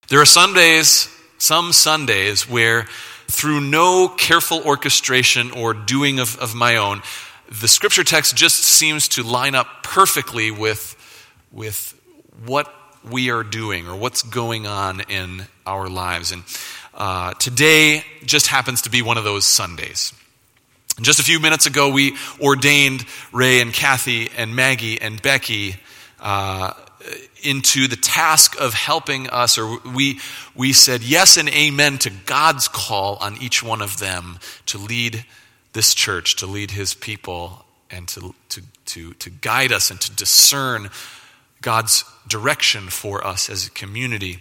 There are some Sundays, where through no careful orchestration or doing of my own, the scripture text just seems to line up perfectly with what we are doing or what's going on in our lives. And today just happens to be one of those Sundays. Just a few minutes ago, we ordained Ray and Kathy and Maggie and Becky into the task of helping us, or we said yes and amen to God's call on each one of them to lead this church, to lead his people, and to guide us and to discern God's direction for us as a community.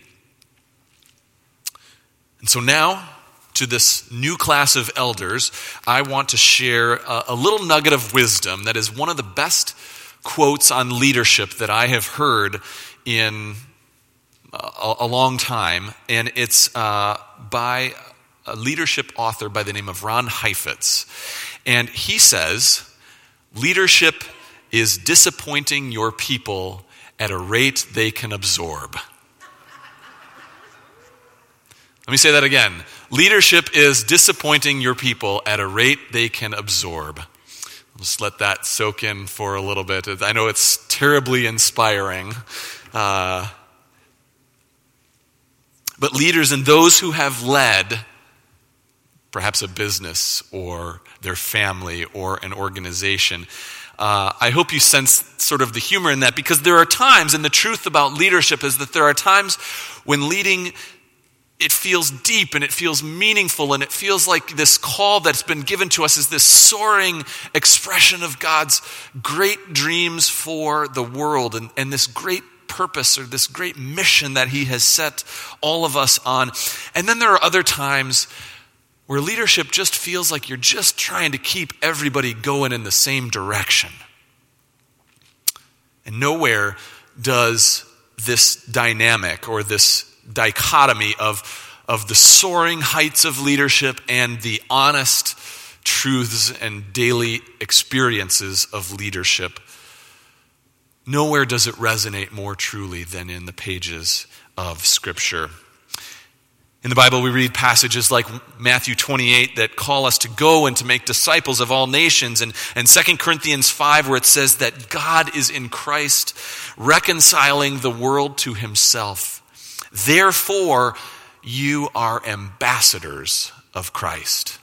And so now, to this new class of elders, I want to share a little nugget of wisdom that is one of the best quotes on leadership that I have heard in a long time, and it's by a leadership author by the name of Ron Heifetz. And he says, leadership is disappointing your people at a rate they can absorb. Let me say that again. Leadership is disappointing your people at a rate they can absorb. Just let that soak in for a little bit. I know it's terribly inspiring. But leaders and those who have led perhaps a business or their family or an organization, I hope you sense sort of the humor in that, because there are times, and the truth about leadership is that there are times when leading, it feels deep and it feels meaningful, and it feels like this call that's been given to us is this soaring expression of God's great dreams for the world and this great purpose or this great mission that he has set all of us on. And then there are other times where leadership just feels like you're just trying to keep everybody going in the same direction. And nowhere does this dynamic or this dichotomy of the soaring heights of leadership and the honest truths and daily experiences of leadership, nowhere does it resonate more truly than in the pages of Scripture. In the Bible, we read passages like Matthew 28 that call us to go and to make disciples of all nations, and 2 Corinthians 5 where it says that God is in Christ reconciling the world to himself. Therefore, you are ambassadors of Christ.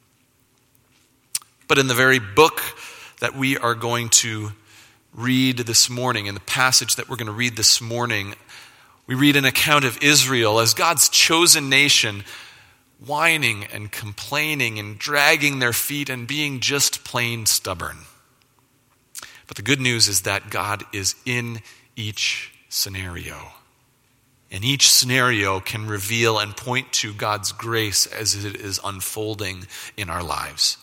But in the very book that we are going to read this morning, in the passage that we're going to read this morning, we read an account of Israel as God's chosen nation, whining and complaining and dragging their feet and being just plain stubborn. But the good news is that God is in each scenario. And each scenario can reveal and point to God's grace as it is unfolding in our lives,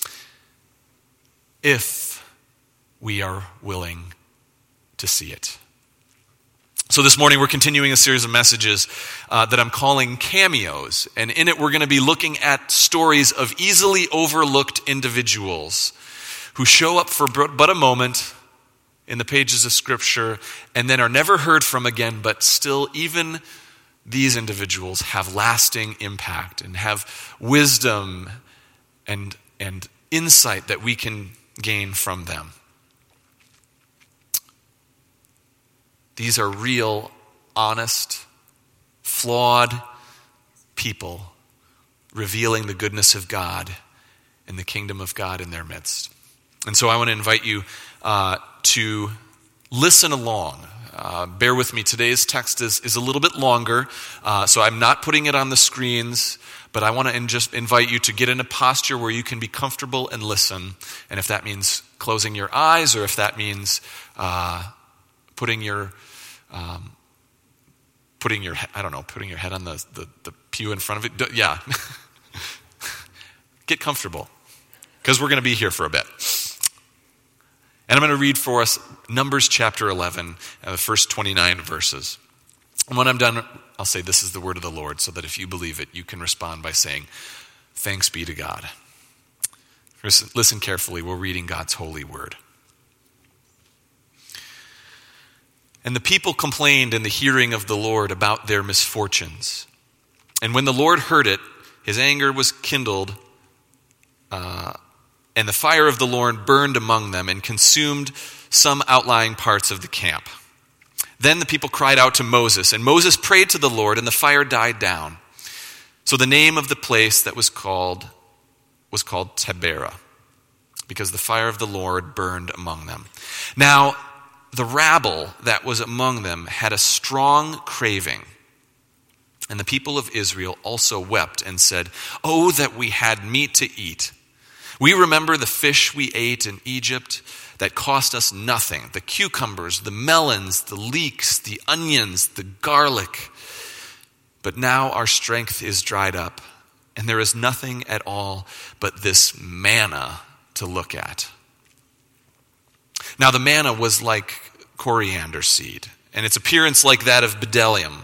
if we are willing to see it. So this morning we're continuing a series of messages that I'm calling Cameos. And in it we're going to be looking at stories of easily overlooked individuals who show up for but a moment in the pages of Scripture and then are never heard from again, but still even these individuals have lasting impact and have wisdom and insight that we can gain from them. These are real, honest, flawed people revealing the goodness of God and the kingdom of God in their midst. And so I want to invite you to listen along. Bear with me. Today's text is a little bit longer, so I'm not putting it on the screens, but I want to just invite you to get in a posture where you can be comfortable and listen. And if that means closing your eyes, or if that means putting your head on the pew in front of it. Yeah. Get comfortable, because we're going to be here for a bit. And I'm going to read for us Numbers chapter 11, the first 29 verses. And when I'm done, I'll say, "This is the word of the Lord," so that if you believe it, you can respond by saying, "Thanks be to God." Listen carefully. We're reading God's holy word. And the people complained in the hearing of the Lord about their misfortunes. And when the Lord heard it, his anger was kindled, and the fire of the Lord burned among them and consumed some outlying parts of the camp. Then the people cried out to Moses, and Moses prayed to the Lord, and the fire died down. So the name of the place that was called Taberah, because the fire of the Lord burned among them. Now, the rabble that was among them had a strong craving. And the people of Israel also wept and said, "Oh, that we had meat to eat. We remember the fish we ate in Egypt that cost us nothing, the cucumbers, the melons, the leeks, the onions, the garlic. But now our strength is dried up, and there is nothing at all but this manna to look at." Now the manna was like coriander seed, and its appearance like that of bdellium.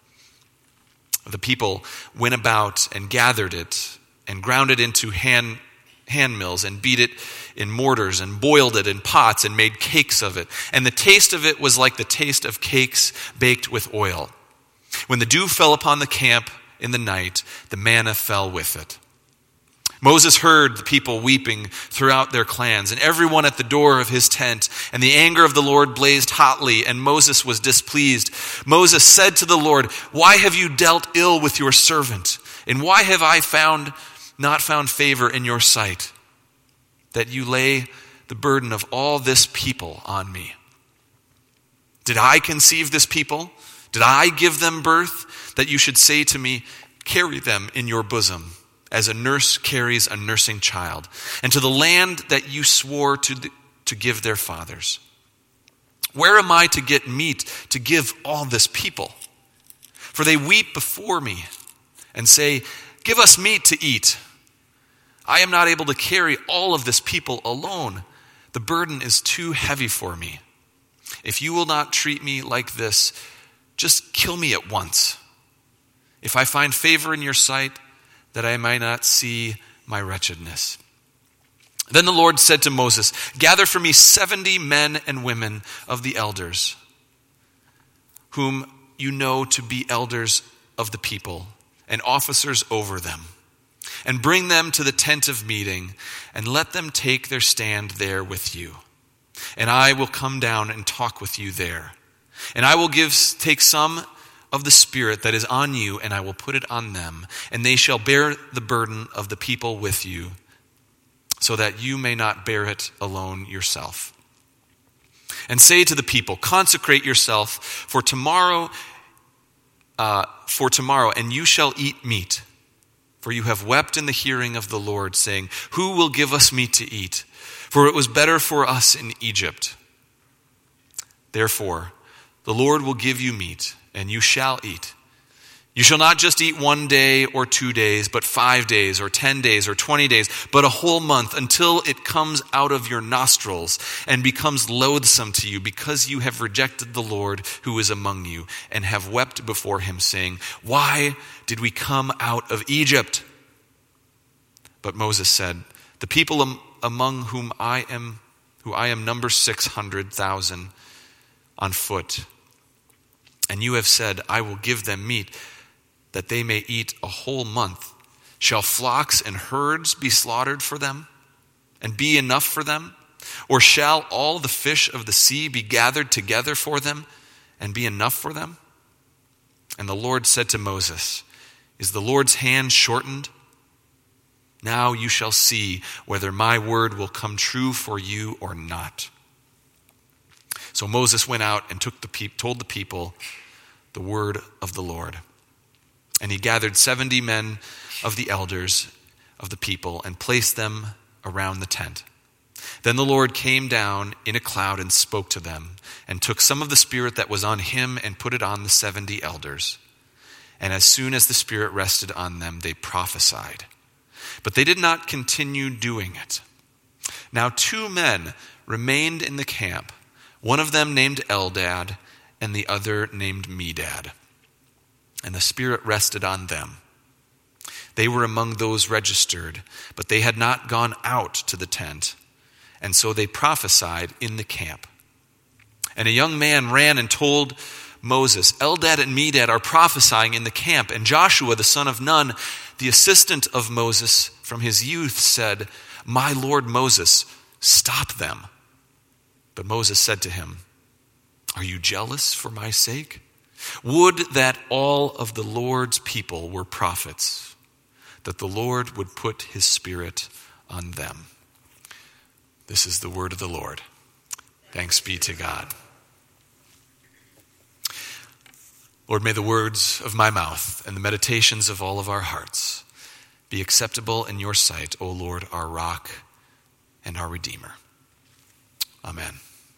The people went about and gathered it and ground it into hand mills and beat it in mortars and boiled it in pots and made cakes of it. And the taste of it was like the taste of cakes baked with oil. When the dew fell upon the camp in the night, the manna fell with it. Moses heard the people weeping throughout their clans, and everyone at the door of his tent, and the anger of the Lord blazed hotly, and Moses was displeased. Moses said to the Lord, "Why have you dealt ill with your servant? And why have I not found favor in your sight, that you lay the burden of all this people on me? Did I conceive this people? Did I give them birth, that you should say to me, 'Carry them in your bosom,' as a nurse carries a nursing child, and to the land that you swore to give their fathers? Where am I to get meat to give all this people? For they weep before me and say, 'Give us meat to eat.' I am not able to carry all of this people alone. The burden is too heavy for me. If you will not treat me like this, just kill me at once. If I find favor in your sight, that I might not see my wretchedness." Then the Lord said to Moses, "Gather for me 70 men and women of the elders, whom you know to be elders of the people, and officers over them, and bring them to the tent of meeting, and let them take their stand there with you. And I will come down and talk with you there. And I will take some of the Spirit that is on you, and I will put it on them, and they shall bear the burden of the people with you, so that you may not bear it alone yourself. And say to the people, 'Consecrate yourself for tomorrow, and you shall eat meat. For you have wept in the hearing of the Lord, saying, Who will give us meat to eat? For it was better for us in Egypt. Therefore, the Lord will give you meat, and you shall eat. You shall not just eat 1 day or 2 days, but 5 days or 10 days or 20 days, but a whole month, until it comes out of your nostrils and becomes loathsome to you, because you have rejected the Lord who is among you, and have wept before him, saying, Why did we come out of Egypt?' But Moses said, 'The people among whom I am number 600,000 on foot. And you have said, I will give them meat, that they may eat a whole month. Shall flocks and herds be slaughtered for them, and be enough for them? Or shall all the fish of the sea be gathered together for them, and be enough for them?' And the Lord said to Moses, 'Is the Lord's hand shortened? Now you shall see whether my word will come true for you or not.' So Moses went out and told the people the word of the Lord. And he gathered 70 men of the elders of the people and placed them around the tent. Then the Lord came down in a cloud and spoke to them, and took some of the Spirit that was on him and put it on the 70 elders. And as soon as the Spirit rested on them, they prophesied. But they did not continue doing it. Now 2 men remained in the camp, one of them named Eldad, and the other named Medad. And the Spirit rested on them. They were among those registered, but they had not gone out to the tent, and so they prophesied in the camp. And a young man ran and told Moses, Eldad and Medad are prophesying in the camp. And Joshua, the son of Nun, the assistant of Moses from his youth, said, My lord Moses, stop them. But Moses said to him, Are you jealous for my sake? Would that all of the Lord's people were prophets, that the Lord would put his spirit on them. This is the word of the Lord. Thanks be to God. Lord, may the words of my mouth and the meditations of all of our hearts be acceptable in your sight, O Lord, our rock and our Redeemer. Amen.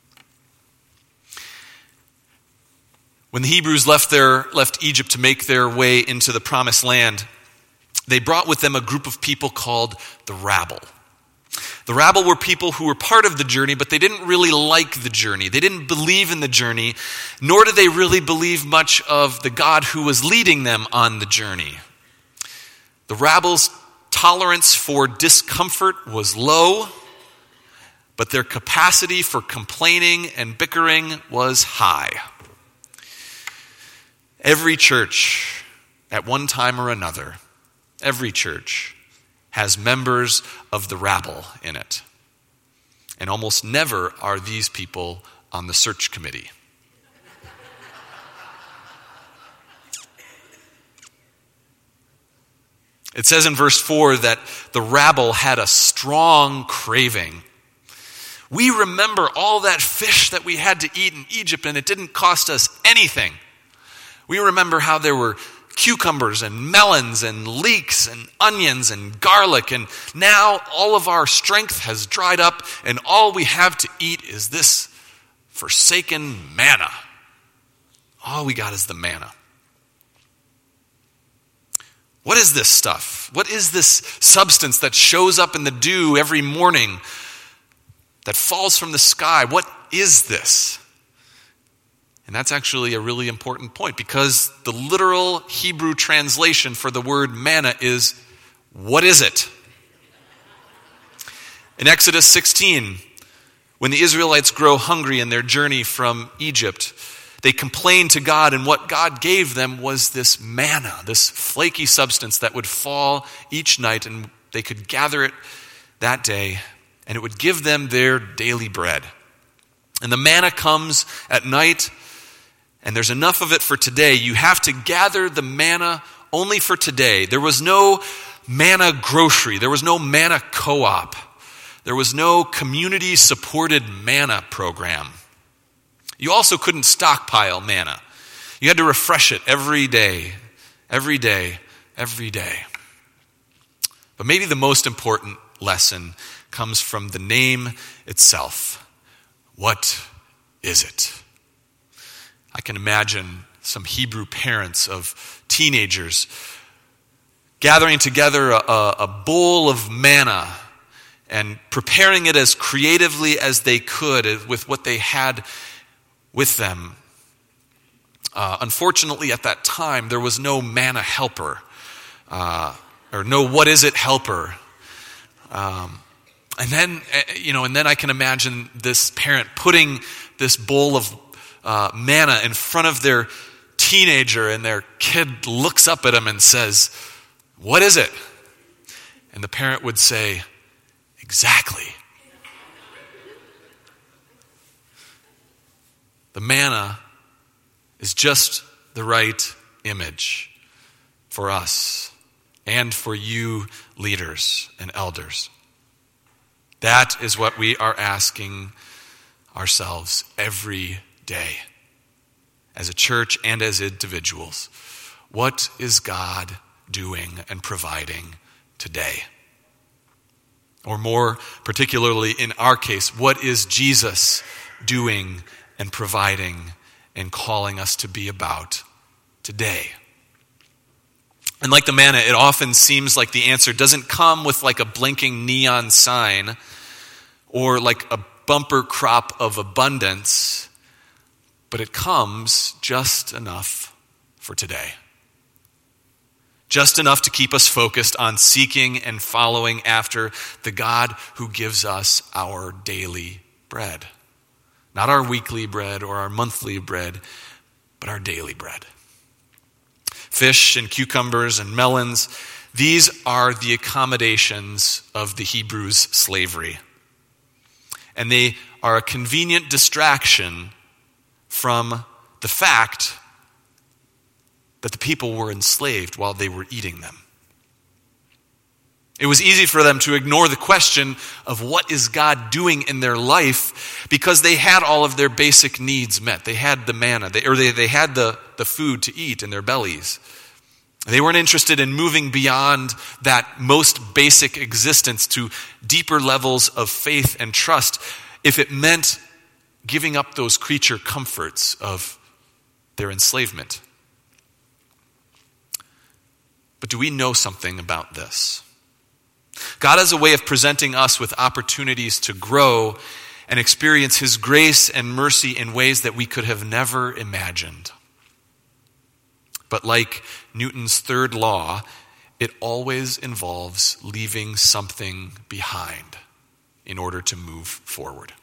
When the Hebrews left Egypt to make their way into the promised land, they brought with them a group of people called the rabble. The rabble were people who were part of the journey, but they didn't really like the journey. They didn't believe in the journey, nor did they really believe much of the God who was leading them on the journey. The rabble's tolerance for discomfort was low, but their capacity for complaining and bickering was high. Every church, at one time or another, every church has members of the rabble in it. And almost never are these people on the search committee. It says in verse 4 that the rabble had a strong craving. We remember all that fish that we had to eat in Egypt, and it didn't cost us anything. We remember how there were cucumbers and melons and leeks and onions and garlic, and now all of our strength has dried up, and all we have to eat is this forsaken manna. All we got is the manna. What is this stuff? What is this substance that shows up in the dew every morning, that falls from the sky? What is this? And that's actually a really important point, because the literal Hebrew translation for the word manna is, what is it? In Exodus 16, when the Israelites grow hungry in their journey from Egypt, they complain to God, and what God gave them was this manna, this flaky substance that would fall each night, and they could gather it that day, and it would give them their daily bread. And the manna comes at night, and there's enough of it for today. You have to gather the manna only for today. There was no manna grocery. There was no manna co-op. There was no community-supported manna program. You also couldn't stockpile manna. You had to refresh it every day, every day, every day. But maybe the most important lesson comes from the name itself. What is it? I can imagine some Hebrew parents of teenagers gathering together a bowl of manna and preparing it as creatively as they could with what they had with them. Unfortunately, at that time, there was no manna helper, or no what is it helper. And then I can imagine this parent putting this bowl of manna in front of their teenager, and their kid looks up at him and says, "What is it?" And the parent would say, "Exactly." The manna is just the right image for us and for you leaders and elders. That is what we are asking ourselves every day as a church and as individuals. What is God doing and providing today? Or more particularly in our case, what is Jesus doing and providing and calling us to be about today? And like the manna, it often seems like the answer doesn't come with like a blinking neon sign or like a bumper crop of abundance, but it comes just enough for today. Just enough to keep us focused on seeking and following after the God who gives us our daily bread. Not our weekly bread or our monthly bread, but our daily bread. Fish and cucumbers and melons, these are the accommodations of the Hebrews' slavery. And they are a convenient distraction from the fact that the people were enslaved while they were eating them. It was easy for them to ignore the question of what is God doing in their life because they had all of their basic needs met. They had the manna, they had the food to eat in their bellies. They weren't interested in moving beyond that most basic existence to deeper levels of faith and trust if it meant giving up those creature comforts of their enslavement. But do we know something about this? God has a way of presenting us with opportunities to grow and experience His grace and mercy in ways that we could have never imagined. But like Newton's third law, it always involves leaving something behind in order to move forward.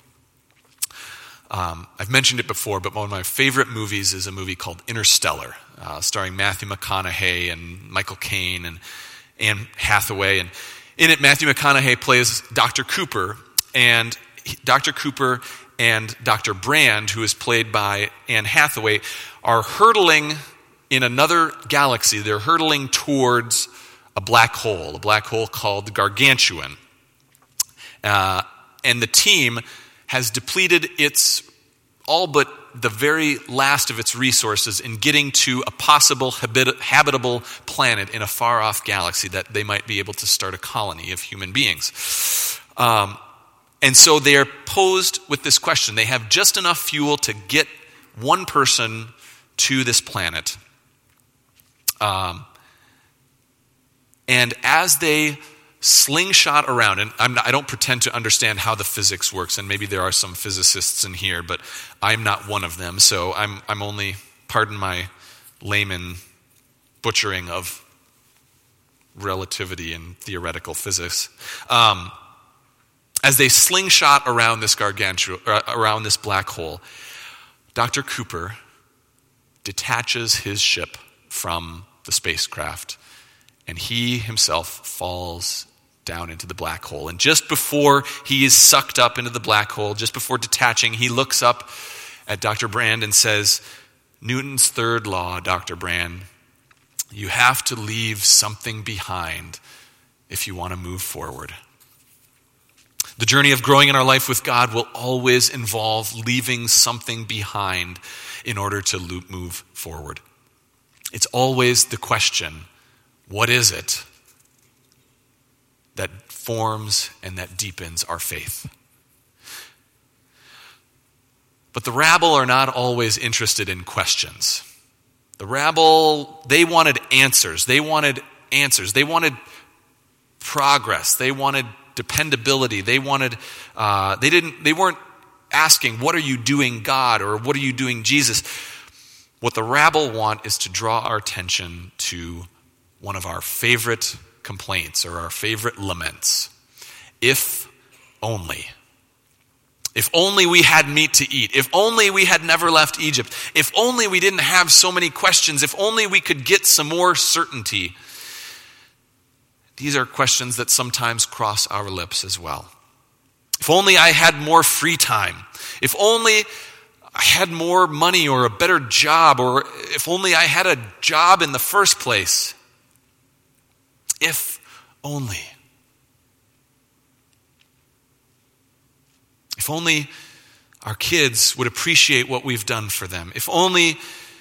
I've mentioned it before, but one of my favorite movies is a movie called Interstellar, starring Matthew McConaughey and Michael Caine and Anne Hathaway. And in it, Matthew McConaughey plays Dr. Cooper, and Dr. Cooper and Dr. Brand, who is played by Anne Hathaway, are hurtling in another galaxy. They're hurtling towards a black hole called Gargantuan. And the team has depleted its all but the very last of its resources in getting to a possible habitable planet in a far-off galaxy that they might be able to start a colony of human beings. And so they are posed with this question. They have just enough fuel to get one person to this planet. And as they slingshot around, and I don't pretend to understand how the physics works, and maybe there are some physicists in here, but I'm not one of them, so I'm only, pardon my layman butchering of relativity and theoretical physics. As they slingshot around this around this black hole, Dr. Cooper detaches his ship from the spacecraft, and he himself falls down into the black hole. And just before he is sucked up into the black hole, just before detaching, he looks up at Dr. Brand and says, "Newton's third law, Dr. Brand, you have to leave something behind if you want to move forward." The journey of growing in our life with God will always involve leaving something behind in order to move forward. It's always the question, what is it that forms and that deepens our faith? But the rabble are not always interested in questions. The rabble, they wanted answers. They wanted progress. They wanted dependability. They weren't asking, what are you doing, God, or what are you doing, Jesus? What the rabble want is to draw our attention to one of our favorite complaints or our favorite laments. If only. If only we had meat to eat. If only we had never left Egypt. If only we didn't have so many questions. If only we could get some more certainty. These are questions that sometimes cross our lips as well. If only I had more free time. If only I had more money or a better job, or if only I had a job in the first place. If only. If only our kids would appreciate what we've done for them. If only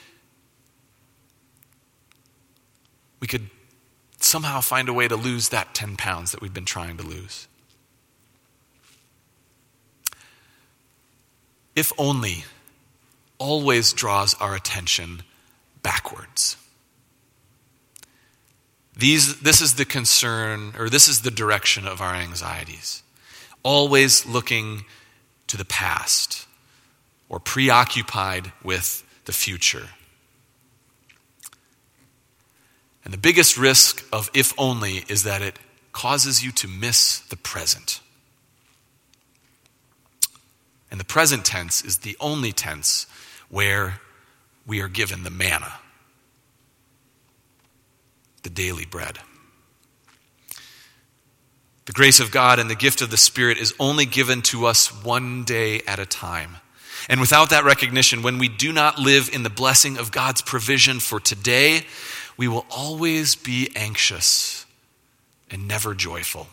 we could somehow find a way to lose that 10 pounds that we've been trying to lose. If only always draws our attention backwards. This is the concern, or this is the direction of our anxieties. Always looking to the past or preoccupied with the future. And the biggest risk of if only is that it causes you to miss the present. And the present tense is the only tense where we are given the manna, the daily bread. The grace of God and the gift of the Spirit is only given to us one day at a time. And without that recognition, when we do not live in the blessing of God's provision for today, we will always be anxious and never joyful.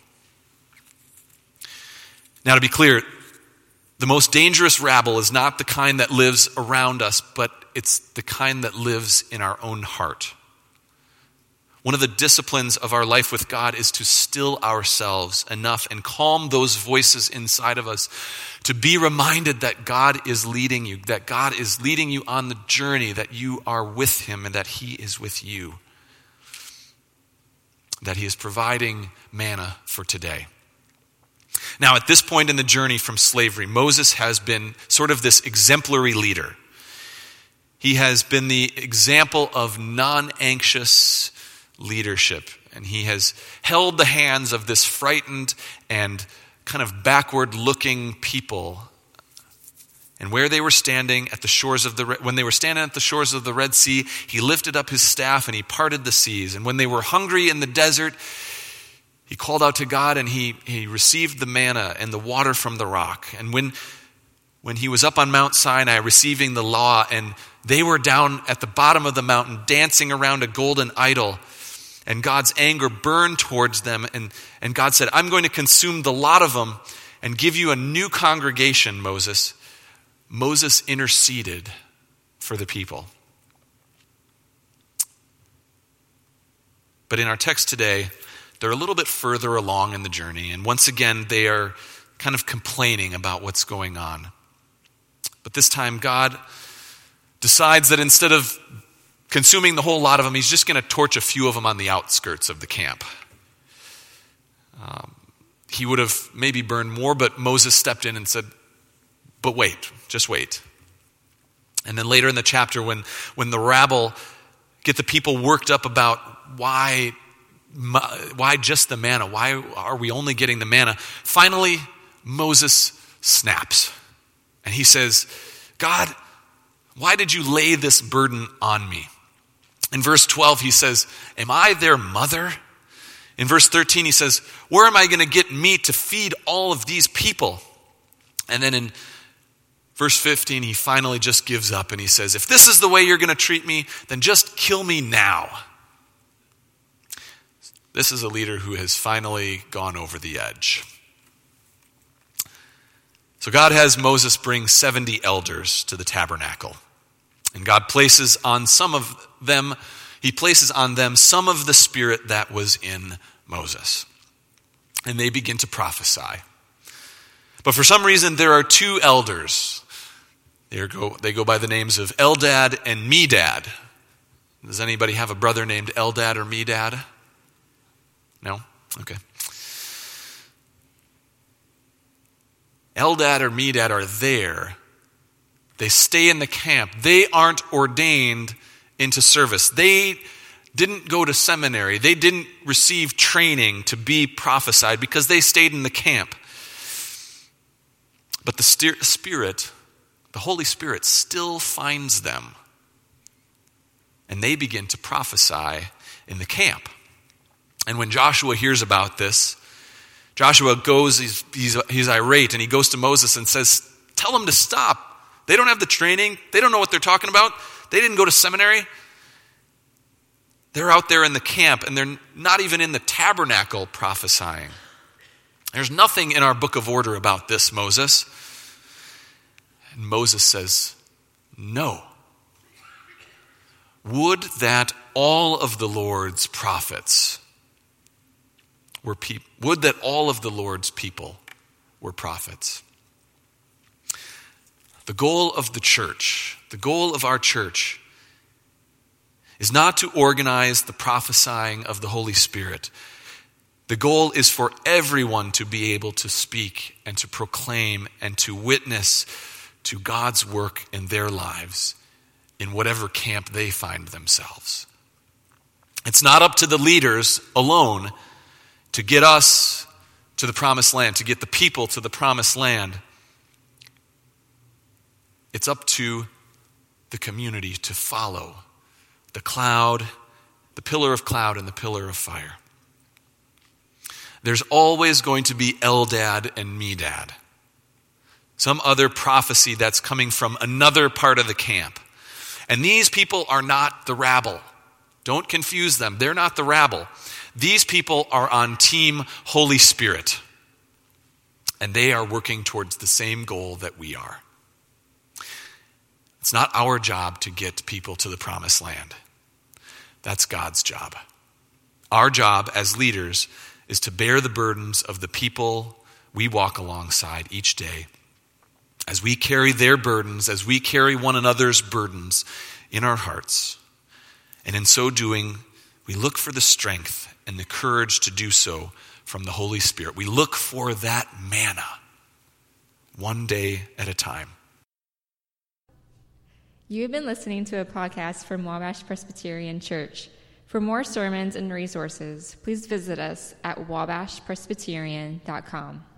Now, to be clear, the most dangerous rabble is not the kind that lives around us, but it's the kind that lives in our own heart. One of the disciplines of our life with God is to still ourselves enough and calm those voices inside of us to be reminded that God is leading you, that God is leading you on the journey, that you are with him and that he is with you, that he is providing manna for today. Now, at this point in the journey from slavery, Moses has been sort of this exemplary leader. He has been the example of non-anxious leadership, and he has held the hands of this frightened and kind of backward-looking people. And where they were standing at the shores of when they were standing at the shores of the Red Sea, he lifted up his staff and he parted the seas. And when they were hungry in the desert, he called out to God and he received the manna and the water from the rock. And when he was up on Mount Sinai receiving the law, and they were down at the bottom of the mountain dancing around a golden idol, and God's anger burned towards them, and God said, I'm going to consume the lot of them and give you a new congregation, Moses. Moses interceded for the people. But in our text today, they're a little bit further along in the journey, and once again, they are kind of complaining about what's going on. But this time, God decides that instead of consuming the whole lot of them, he's just going to torch a few of them on the outskirts of the camp. He would have maybe burned more, but Moses stepped in and said, but wait, just wait. And then later in the chapter, when the rabble get the people worked up about why just the manna, why are we only getting the manna, finally Moses snaps. And he says, God, why did you lay this burden on me? In verse 12, he says, am I their mother? In verse 13, he says, where am I going to get meat to feed all of these people? And then in verse 15, he finally just gives up and he says, if this is the way you're going to treat me, then just kill me now. This is a leader who has finally gone over the edge. So God has Moses bring 70 elders to the tabernacle. And God places on he places on them some of the spirit that was in Moses. And they begin to prophesy. But for some reason, there are two elders. They go by the names of Eldad and Medad. Does anybody have a brother named Eldad or Medad? No? Okay. Eldad or Medad are there. They stay in the camp. They aren't ordained into service. They didn't go to seminary. They didn't receive training to be prophesied because they stayed in the camp. But the Spirit, the Holy Spirit, still finds them. And they begin to prophesy in the camp. And when Joshua hears about this, Joshua goes, he's irate, and he goes to Moses and says, tell them to stop. They don't have the training. They don't know what they're talking about. They didn't go to seminary. They're out there in the camp, and they're not even in the tabernacle prophesying. There's nothing in our book of order about this, Moses. And Moses says, no. Would that all of the Lord's prophets would that all of the Lord's people were prophets. The goal of the church, the goal of our church, is not to organize the prophesying of the Holy Spirit. The goal is for everyone to be able to speak and to proclaim and to witness to God's work in their lives in whatever camp they find themselves. It's not up to the leaders alone to get us to the promised land, to get the people to the promised land. It's up to the community to follow the cloud, the pillar of cloud and the pillar of fire. There's always going to be Eldad and Medad, some other prophecy that's coming from another part of the camp. And these people are not the rabble. Don't confuse them. They're not the rabble. These people are on Team Holy Spirit. And they are working towards the same goal that we are. It's not our job to get people to the promised land. That's God's job. Our job as leaders is to bear the burdens of the people we walk alongside each day. As we carry their burdens, as we carry one another's burdens in our hearts. And in so doing, we look for the strength and the courage to do so from the Holy Spirit. We look for that manna, one day at a time. You have been listening to a podcast from Wabash Presbyterian Church. For more sermons and resources, please visit us at wabashpresbyterian.com.